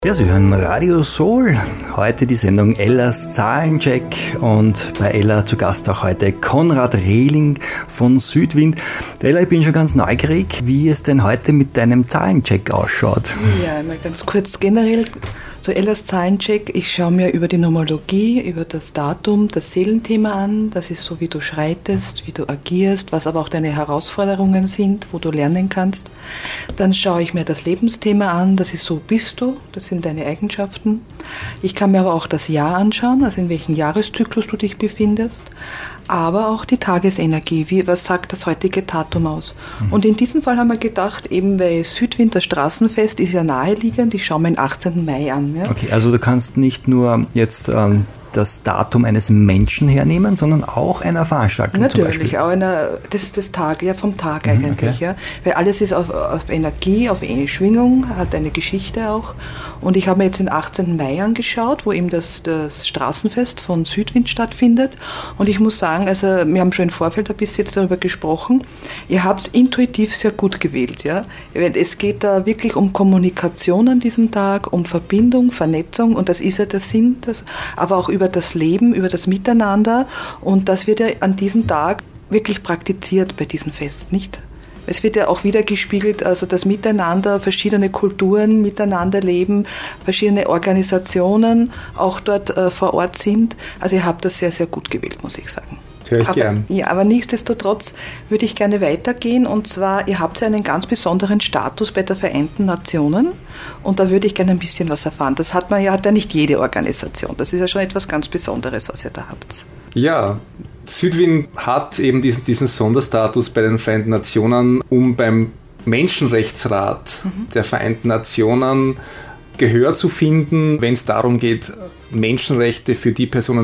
Ja, Sie hören Radio Soul. Heute die Sendung Ellas Zahlencheck und bei Ella zu Gast auch heute Konrad Rehling von Südwind. Ella, ich bin schon ganz neugierig, wie es denn heute mit deinem Zahlencheck ausschaut. Ja, einmal ganz kurz generell zu Ellas Zahlencheck. Ich schaue mir über die Numerologie, über das Datum, das Seelenthema an. Das ist so, wie du schreitest, wie du agierst, was aber auch deine Herausforderungen sind, wo du lernen kannst. Dann schaue ich mir das Lebensthema an. Das ist so, bist du, das sind deine Eigenschaften. Ich kann mir aber auch das Jahr anschauen, also in welchem Jahreszyklus du dich befindest. Aber auch die Tagesenergie, was sagt das heutige Datum aus? Und in diesem Fall haben wir gedacht, eben weil Südwind, das Straßenfest, ist ja naheliegend, ich schaue mir den 18. Mai an. Ja? Okay, also du kannst nicht nur jetzt das Datum eines Menschen hernehmen, sondern auch einer Veranstaltung zum Beispiel. Natürlich, auch das Tag, ja, vom Tag eigentlich, okay. Ja, weil alles ist auf Energie, auf eine Schwingung, hat eine Geschichte auch. Und ich habe mir jetzt den 18. Mai angeschaut, wo eben das Straßenfest von Südwind stattfindet. Und ich muss sagen, also wir haben schon im Vorfeld ein bisschen jetzt darüber gesprochen, ihr habt es intuitiv sehr gut gewählt. Ja? Es geht da wirklich um Kommunikation an diesem Tag, um Verbindung, Vernetzung und das ist ja der Sinn, aber auch über das Leben, über das Miteinander und das wird ja an diesem Tag wirklich praktiziert bei diesem Fest, nicht? Es wird ja auch wieder gespiegelt, also das Miteinander, verschiedene Kulturen miteinander leben, verschiedene Organisationen auch dort vor Ort sind. Also ihr habt das sehr, sehr gut gewählt, muss ich sagen. Höre ich gern. Ja, aber nichtsdestotrotz würde ich gerne weitergehen und zwar, ihr habt ja einen ganz besonderen Status bei der Vereinten Nationen und da würde ich gerne ein bisschen was erfahren. Das hat ja nicht jede Organisation. Das ist ja schon etwas ganz Besonderes, was ihr da habt. Ja, Südwind hat eben diesen Sonderstatus bei den Vereinten Nationen, um beim Menschenrechtsrat der Vereinten Nationen Gehör zu finden, wenn es darum geht, Menschenrechte für die Personen,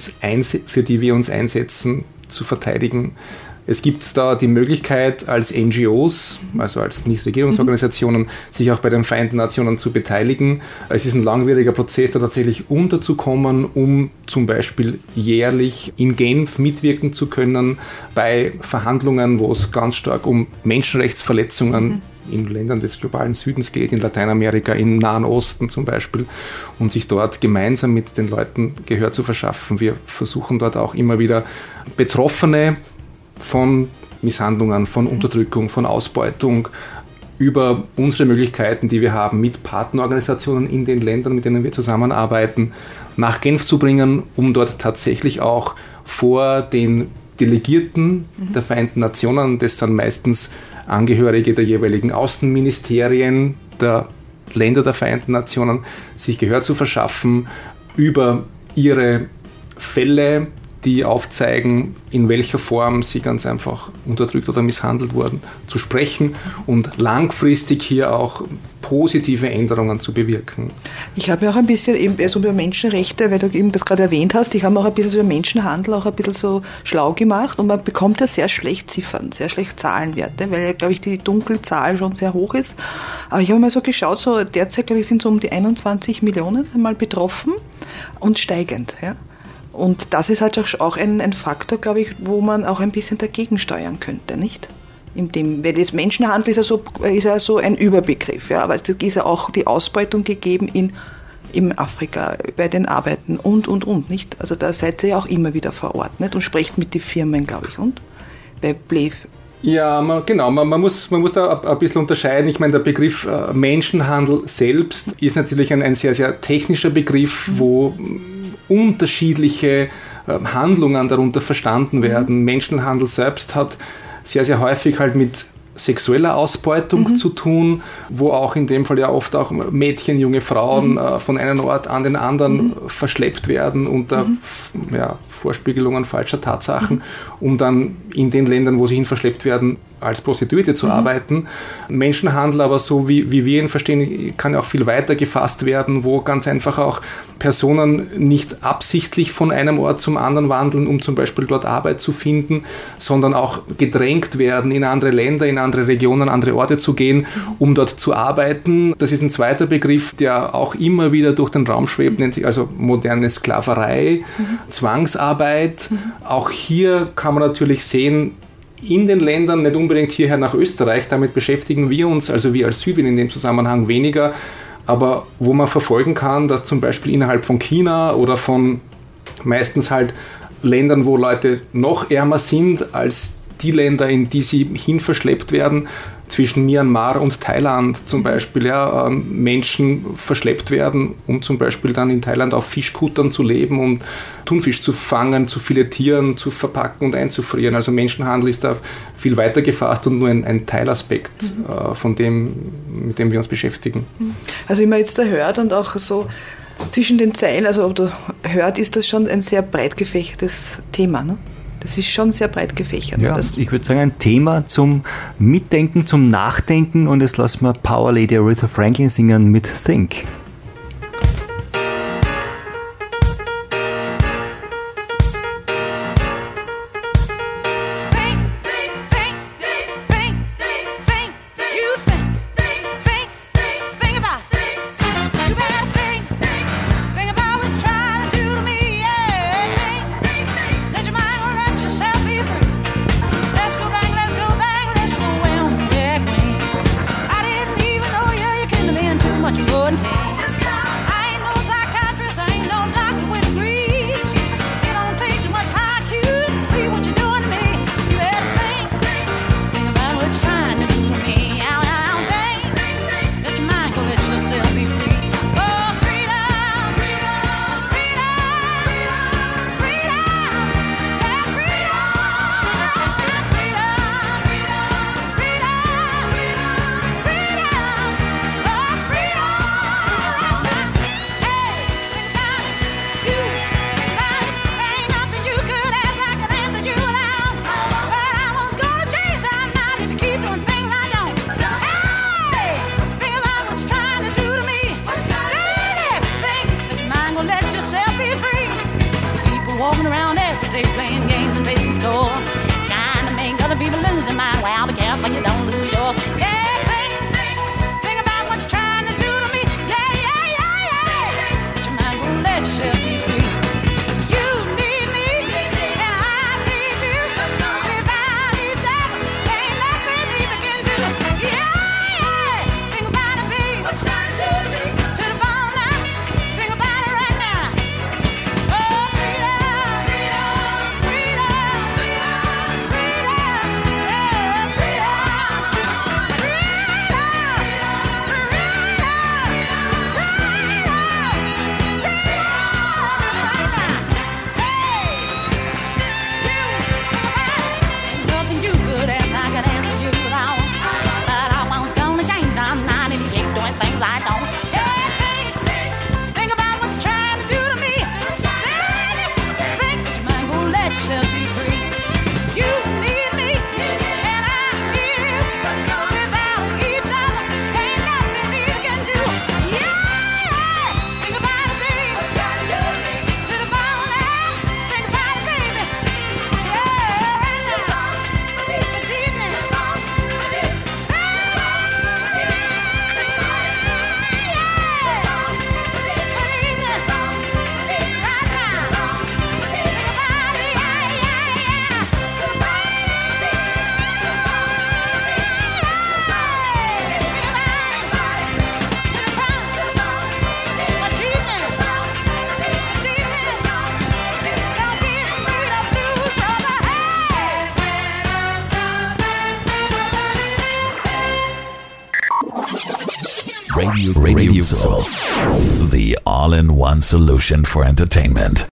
für die wir uns einsetzen, zu verteidigen. Es gibt da die Möglichkeit, als NGOs, also als Nichtregierungsorganisationen, sich auch bei den Vereinten Nationen zu beteiligen. Es ist ein langwieriger Prozess, da tatsächlich unterzukommen, um zum Beispiel jährlich in Genf mitwirken zu können bei Verhandlungen, wo es ganz stark um Menschenrechtsverletzungen in Ländern des globalen Südens geht, in Lateinamerika, im Nahen Osten zum Beispiel, und sich dort gemeinsam mit den Leuten Gehör zu verschaffen. Wir versuchen dort auch immer wieder Betroffene von Misshandlungen, von Unterdrückung, von Ausbeutung über unsere Möglichkeiten, die wir haben, mit Partnerorganisationen in den Ländern, mit denen wir zusammenarbeiten, nach Genf zu bringen, um dort tatsächlich auch vor den Delegierten der Vereinten Nationen, das sind meistens Angehörige der jeweiligen Außenministerien der Länder der Vereinten Nationen, sich Gehör zu verschaffen, über ihre Fälle, die aufzeigen, in welcher Form sie ganz einfach unterdrückt oder misshandelt wurden, zu sprechen und langfristig hier auch positive Änderungen zu bewirken. Ich habe mir auch ein bisschen eben so über Menschenrechte, weil du eben das gerade erwähnt hast, ich habe mir auch ein bisschen so über Menschenhandel auch ein bisschen so schlau gemacht und man bekommt ja sehr schlecht Ziffern, sehr schlecht Zahlenwerte, weil ja, glaube ich, die Dunkelzahl schon sehr hoch ist. Aber ich habe mal so geschaut, so derzeit, glaube ich, sind so um die 21 Millionen einmal betroffen und steigend, ja. Und das ist halt auch ein Faktor, glaube ich, wo man auch ein bisschen dagegen steuern könnte, nicht? Weil das Menschenhandel ist ja so ein Überbegriff, ja, aber es ist ja auch die Ausbeutung gegeben in Afrika, bei den Arbeiten und, nicht? Also da seid ihr ja auch immer wieder vor Ort, nicht? Und sprecht mit den Firmen, glaube ich, und? Bei Blev. Ja, genau. Man muss da ein bisschen unterscheiden. Ich meine, der Begriff Menschenhandel selbst ist natürlich ein sehr, sehr technischer Begriff, wo unterschiedliche Handlungen darunter verstanden werden. Menschenhandel selbst hat sehr, sehr häufig halt mit sexueller Ausbeutung zu tun, wo auch in dem Fall ja oft auch Mädchen, junge Frauen von einem Ort an den anderen verschleppt werden unter Vorspiegelungen falscher Tatsachen, um dann in den Ländern, wo sie hin verschleppt werden, als Prostituierte zu arbeiten. Menschenhandel aber so, wie wir ihn verstehen, kann ja auch viel weiter gefasst werden, wo ganz einfach auch Personen nicht absichtlich von einem Ort zum anderen wandeln, um zum Beispiel dort Arbeit zu finden, sondern auch gedrängt werden, in andere Länder, in andere Regionen, andere Orte zu gehen, um dort zu arbeiten. Das ist ein zweiter Begriff, der auch immer wieder durch den Raum schwebt, nennt sich also moderne Sklaverei, Zwangsarbeit. Auch hier kann man natürlich sehen, in den Ländern, nicht unbedingt hierher nach Österreich, damit beschäftigen wir uns, also wir als Südwind in dem Zusammenhang weniger, aber wo man verfolgen kann, dass zum Beispiel innerhalb von China oder von meistens halt Ländern, wo Leute noch ärmer sind als die Länder, in die sie hin verschleppt werden, zwischen Myanmar und Thailand zum Beispiel, Menschen verschleppt werden, um zum Beispiel dann in Thailand auf Fischkuttern zu leben, um Thunfisch zu fangen, zu filetieren, zu verpacken und einzufrieren. Also Menschenhandel ist da viel weiter gefasst und nur ein Teilaspekt von dem, mit dem wir uns beschäftigen. Also wie man jetzt da hört und auch so zwischen den Zeilen, also oder hört, ist das schon ein sehr breit gefächertes Thema, ne? Das ist schon sehr breit gefächert. Ja, ich würde sagen, ein Thema zum Mitdenken, zum Nachdenken, und jetzt lassen wir Power Lady Aretha Franklin singen mit Think. Radio Soul, the all-in-one solution for entertainment.